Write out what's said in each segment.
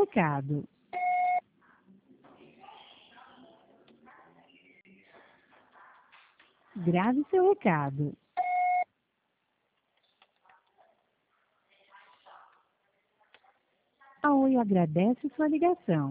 recado. Grave seu recado. A Oi agradece sua ligação.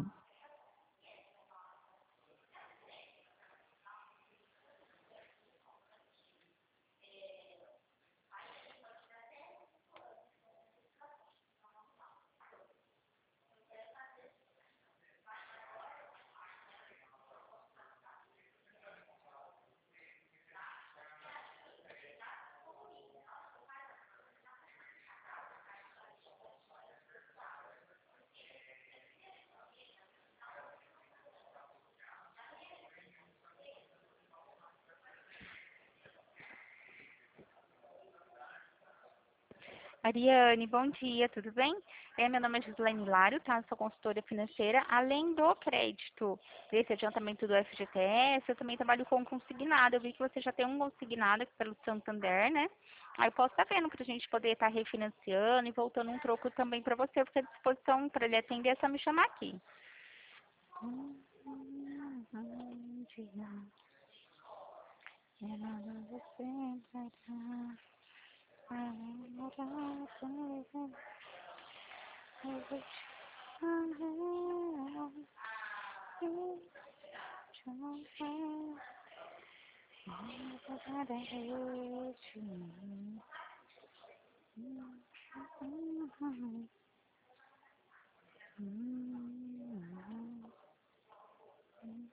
Ariane, bom dia, tudo bem? Meu nome é Gislaine Hilário, tá? Sou consultora financeira. Além do crédito desse adiantamento do FGTS, eu também trabalho com consignado. Eu vi que você já tem um consignado aqui pelo Santander, né? Aí eu posso estar vendo para a gente poder estar refinanciando e voltando um troco também para você. Eu fico à disposição para ele atender, é só me chamar aqui.